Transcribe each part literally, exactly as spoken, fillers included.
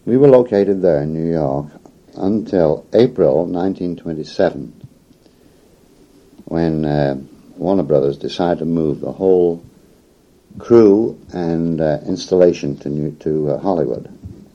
We were located there in New York until April nineteen twenty-seven, when uh, Warner Brothers decided to move the whole crew and uh, installation to New, to uh, Hollywood.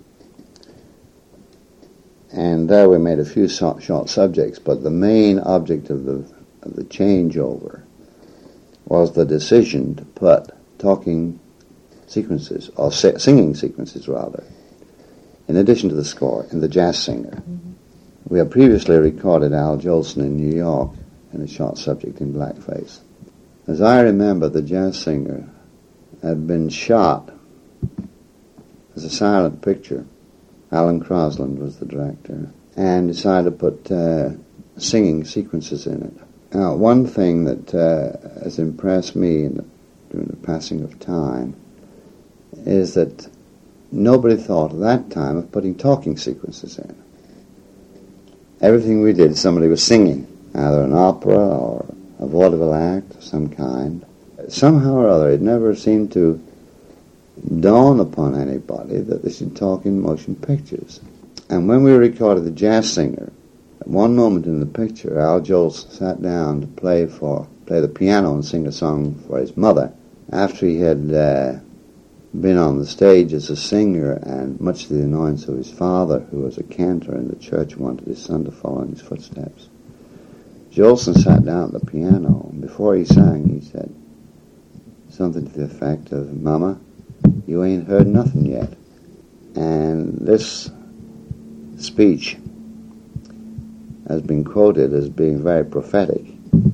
And there we made a few so- short subjects, but the main object of the of the changeover was the decision to put talking sequences, or si- singing sequences rather, in addition to the score, in The Jazz Singer. Mm-hmm. We had previously recorded Al Jolson in New York in a short subject in blackface. As I remember, The Jazz Singer had been shot as a silent picture. Alan Crosland was the director, and decided to put uh, singing sequences in it. Now, one thing that uh, has impressed me in the, during the passing of time is that nobody thought at that time of putting talking sequences in. Everything we did, somebody was singing, either an opera or a vaudeville act of some kind. Somehow or other, it never seemed to dawn upon anybody that they should talk in motion pictures. And when we recorded The Jazz Singer, at one moment in the picture, Al Jolson sat down to play for play the piano and sing a song for his mother after he had uh, been on the stage as a singer, and much to the annoyance of his father, who was a cantor in the church, wanted his son to follow in his footsteps. Jolson sat down at the piano, and before he sang, he said something to the effect of, "Mama, you ain't heard nothing yet." And this speech has been quoted as being very prophetic,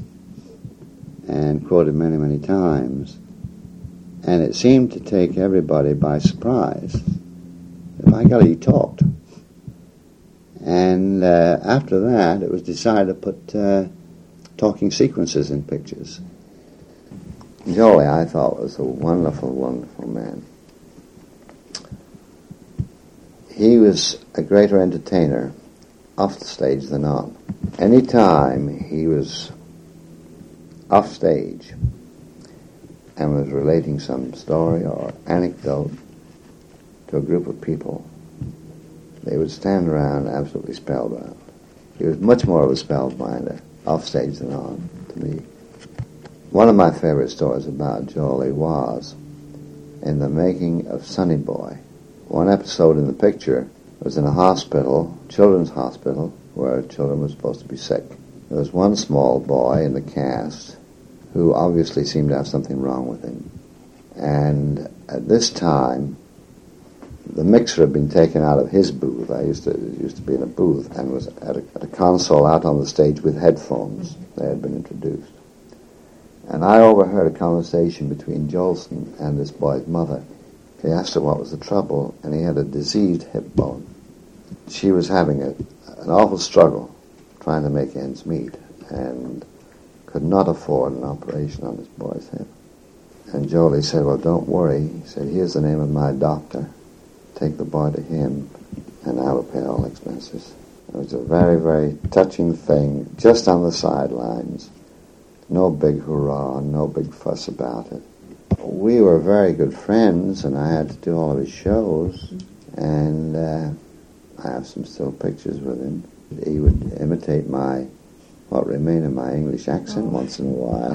and quoted many, many times. And it seemed to take everybody by surprise. My God, he talked. And uh, after that, it was decided to put uh, talking sequences in pictures. Jolie, I thought, was a wonderful, wonderful man. He was a greater entertainer off the stage than on. Any time he was off stage and was relating some story or anecdote to a group of people, they would stand around absolutely spellbound. He was much more of a spellbinder off stage than on, to me. One of my favorite stories about Jolie was in the making of Sonny Boy. One episode in the picture was in a hospital, children's hospital, where children were supposed to be sick. There was one small boy in the cast who obviously seemed to have something wrong with him. And at this time, the mixer had been taken out of his booth. I used to used to be in a booth and was at a, at a console out on the stage with headphones. They had been introduced. And I overheard a conversation between Jolson and this boy's mother. He asked her what was the trouble, and he had a diseased hip bone. She was having a, an awful struggle trying to make ends meet, and could not afford an operation on this boy's hip. And Jolie said, "Well, don't worry." He said, "Here's the name of my doctor. Take the boy to him, and I will pay all expenses." It was a very, very touching thing, just on the sidelines. No big hurrah, no big fuss about it. We were very good friends, and I had to do all of his shows, and uh, I have some still pictures with him. He would imitate my, what remained of my English accent oh. once in a while.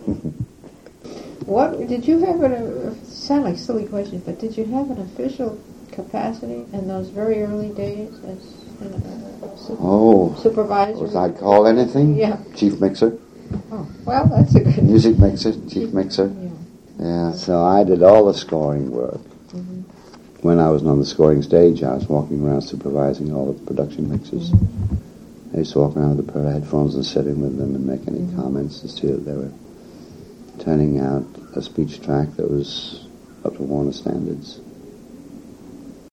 What, did you have, a, sound like silly questions, but did you have an official capacity in those very early days as a super, oh, supervisor? Was I called anything? Yeah. Chief mixer? Oh, well, that's a good... Music mixer, chief mixer. Yeah. Yeah, so I did all the scoring work. Mm-hmm. When I was on the scoring stage, I was walking around supervising all the production mixes. Mm-hmm. I used to walk around with a pair of headphones and sit in with them and make any mm-hmm. comments to see that they were turning out a speech track that was up to Warner standards.